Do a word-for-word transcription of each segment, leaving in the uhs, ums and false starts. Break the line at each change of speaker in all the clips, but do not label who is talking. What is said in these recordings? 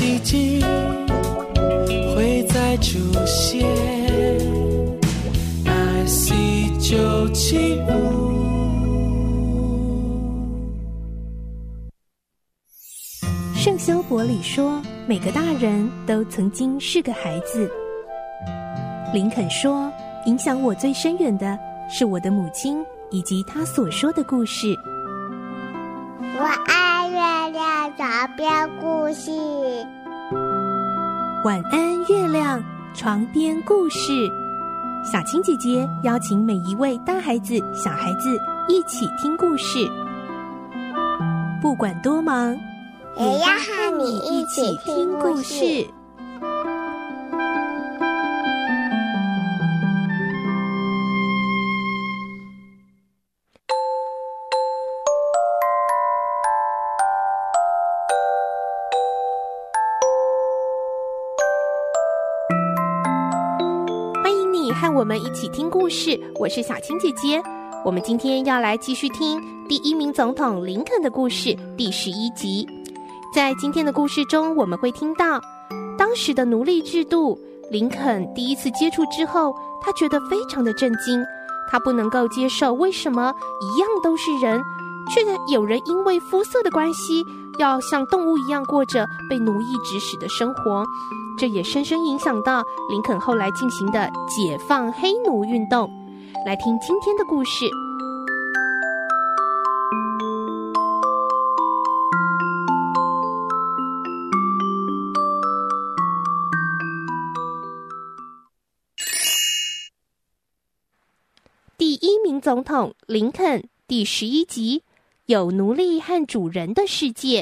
奇迹会再出现。 I C 九七五。
圣修伯里说，每个大人都曾经是个孩子。林肯说，影响我最深远的是我的母亲以及她所说的故事。
我爱月亮床边故事。
晚安，月亮床边故事。小青姐姐邀请每一位大孩子、小孩子一起听故事，不管多忙，
也要和你一起听故事。
和我们一起听故事，我是小青姐姐。我们今天要来继续听第一名总统林肯的故事第十一集。在今天的故事中，我们会听到当时的奴隶制度。林肯第一次接触之后，他觉得非常的震惊，他不能够接受为什么一样都是人，却有人因为肤色的关系要像动物一样过着被奴役指使的生活。这也深深影响到林肯后来进行的解放黑奴运动。来听今天的故事。第一名总统林肯第十一集，有奴隶和主人的世界。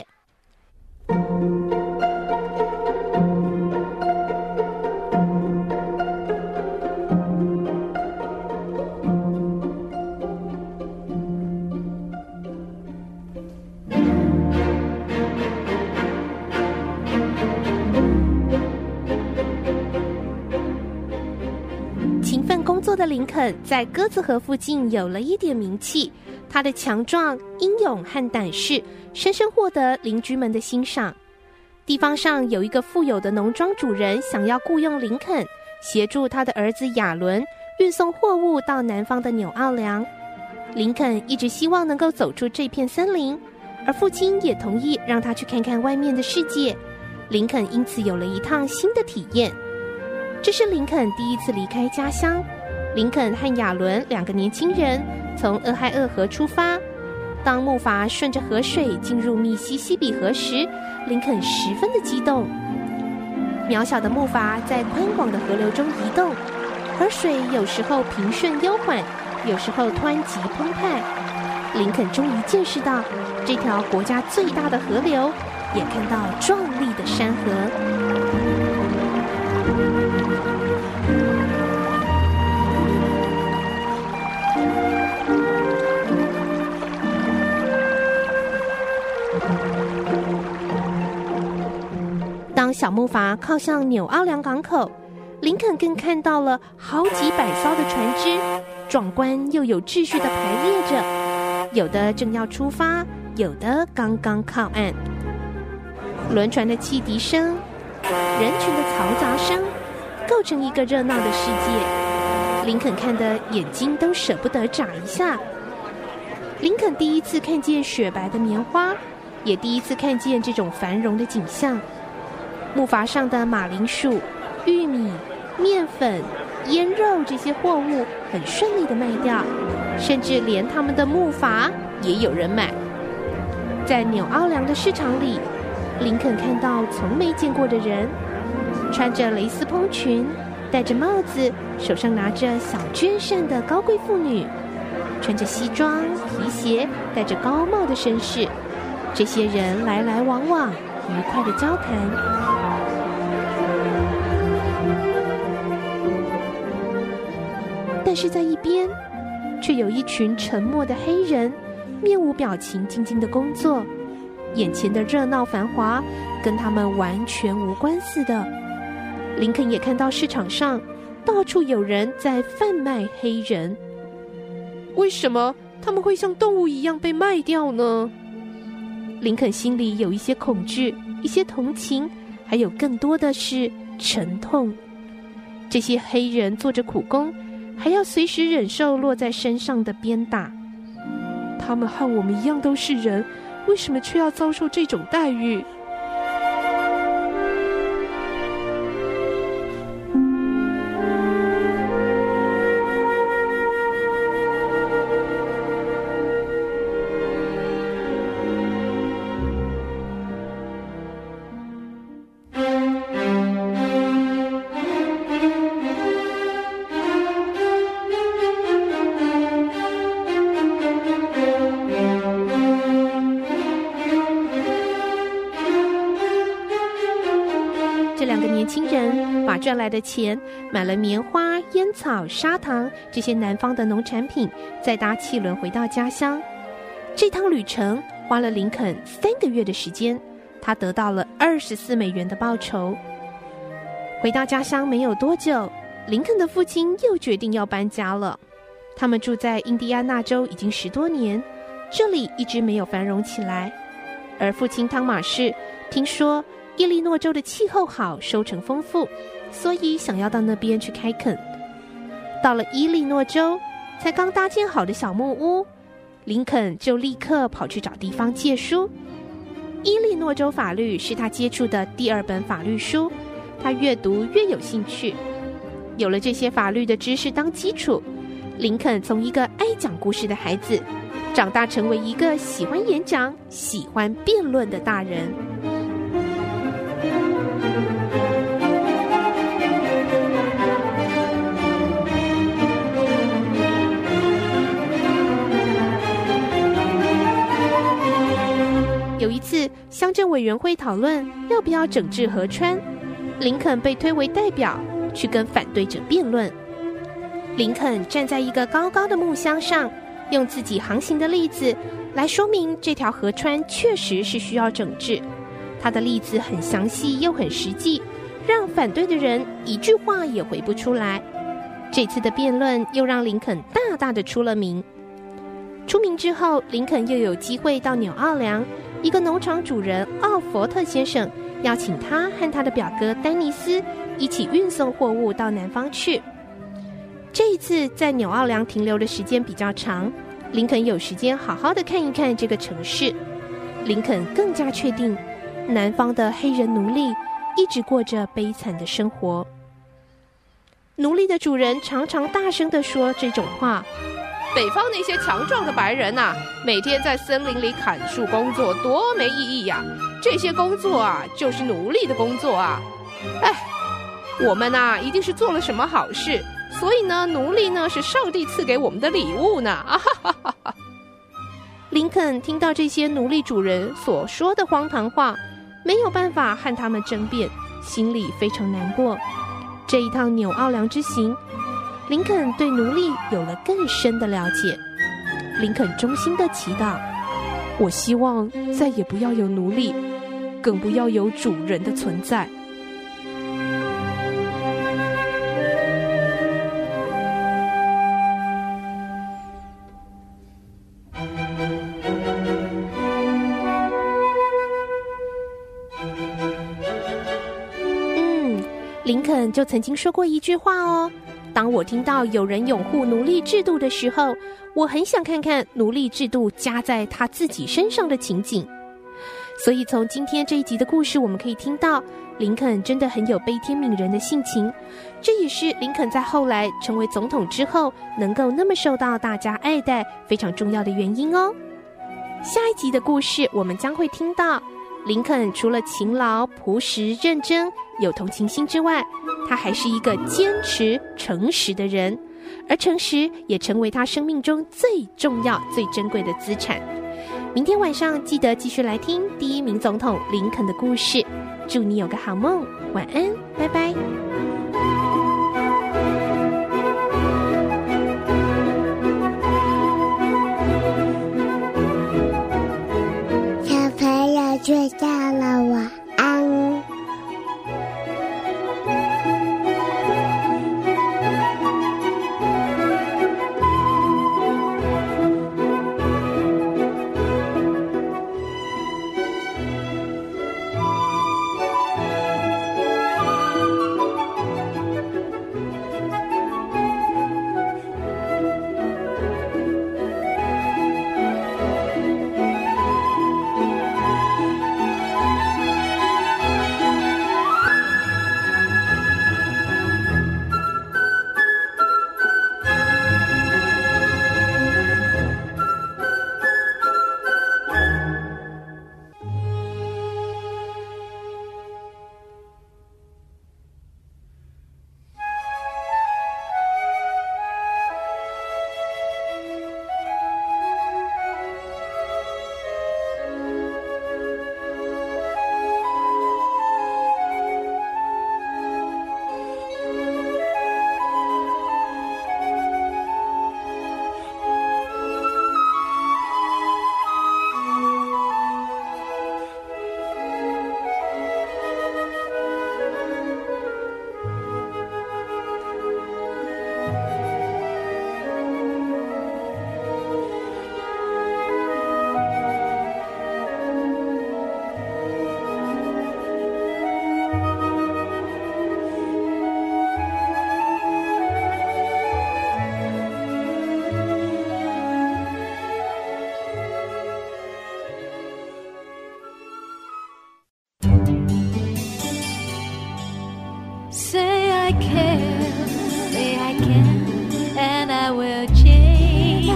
工作的林肯在鸽子河附近有了一点名气，他的强壮、英勇和胆识深深获得邻居们的欣赏。地方上有一个富有的农庄主人想要雇佣林肯协助他的儿子亚伦运送货物到南方的纽奥良。林肯一直希望能够走出这片森林，而父亲也同意让他去看看外面的世界。林肯因此有了一趟新的体验。这是林肯第一次离开家乡。林肯和亚伦两个年轻人从俄亥俄河出发，当木筏顺着河水进入密西西比河时，林肯十分的激动。渺小的木筏在宽广的河流中移动，河水有时候平顺悠缓，有时候湍急澎湃。林肯终于见识到这条国家最大的河流，也看到壮丽的山河。当小木筏靠向纽奥良港口，林肯更看到了好几百艘的船只，壮观又有秩序地排列着，有的正要出发，有的刚刚靠岸。轮船的汽笛声，人群的嘈杂声，构成一个热闹的世界。林肯看得眼睛都舍不得眨一下。林肯第一次看见雪白的棉花，也第一次看见这种繁荣的景象。木筏上的马铃薯、玉米、面粉、腌肉这些货物很顺利地卖掉，甚至连他们的木筏也有人买。在纽奥良的市场里，林肯看到从没见过的人，穿着蕾丝蓬裙，戴着帽子，手上拿着小绢扇的高贵妇女，穿着西装、皮鞋、戴着高帽的绅士。这些人来来往往，愉快的交谈。但是在一边，却有一群沉默的黑人，面无表情，静静的工作。眼前的热闹繁华，跟他们完全无关似的。林肯也看到市场上到处有人在贩卖黑人。为什么他们会像动物一样被卖掉呢？林肯心里有一些恐惧， 一些同情，还有更多的是沉痛。这些黑人做着苦工，还要随时忍受落在身上的鞭打。他们和我们一样都是人，为什么却要遭受这种待遇？赚来的钱买了棉花、烟草、砂糖这些南方的农产品，再搭汽轮回到家乡。这趟旅程花了林肯三个月的时间，他得到了二十四美元的报酬。回到家乡没有多久，林肯的父亲又决定要搬家了。他们住在印第安纳州已经十多年，这里一直没有繁荣起来。而父亲汤马士听说伊利诺州的气候好，收成丰富，所以想要到那边去开垦。到了伊利诺州，才刚搭建好的小木屋，林肯就立刻跑去找地方借书。伊利诺州法律是他接触的第二本法律书，他越读越有兴趣。有了这些法律的知识当基础，林肯从一个爱讲故事的孩子，长大成为一个喜欢演讲、喜欢辩论的大人。有一次，乡镇委员会讨论要不要整治河川，林肯被推为代表去跟反对者辩论。林肯站在一个高高的木箱上，用自己航行的例子来说明这条河川确实是需要整治。他的例子很详细又很实际，让反对的人一句话也回不出来。这次的辩论又让林肯大大的出了名。出名之后，林肯又有机会到纽奥良，一个农场主人奥佛特先生邀请他和他的表哥丹尼斯一起运送货物到南方去。这一次在纽奥良停留的时间比较长，林肯有时间好好的看一看这个城市。林肯更加确定，南方的黑人奴隶一直过着悲惨的生活。奴隶的主人常常大声地说这种话：北方那些强壮的白人啊，每天在森林里砍树工作多没意义呀、啊！这些工作啊，就是奴隶的工作啊！哎，我们啊，一定是做了什么好事，所以呢，奴隶呢是上帝赐给我们的礼物呢！啊哈哈哈哈！林肯听到这些奴隶主人所说的荒唐话，没有办法和他们争辩，心里非常难过。这一趟纽奥良之行，林肯对奴隶有了更深的了解。林肯衷心的祈祷，我希望再也不要有奴隶，更不要有主人的存在。嗯，林肯就曾经说过一句话哦，当我听到有人拥护奴隶制度的时候，我很想看看奴隶制度加在他自己身上的情景。所以从今天这一集的故事，我们可以听到林肯真的很有悲天悯人的性情，这也是林肯在后来成为总统之后能够那么受到大家爱戴非常重要的原因哦。下一集的故事我们将会听到，林肯除了勤劳、朴实、认真、有同情心之外，他还是一个坚持、诚实的人，而诚实也成为他生命中最重要、最珍贵的资产。明天晚上记得继续来听第一名总统林肯的故事。祝你有个好梦，晚安，拜拜。
小朋友睡觉了，晚安。
I can, say I can, and I will change.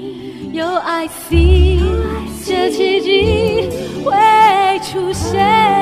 有 I see， 这奇迹会出现。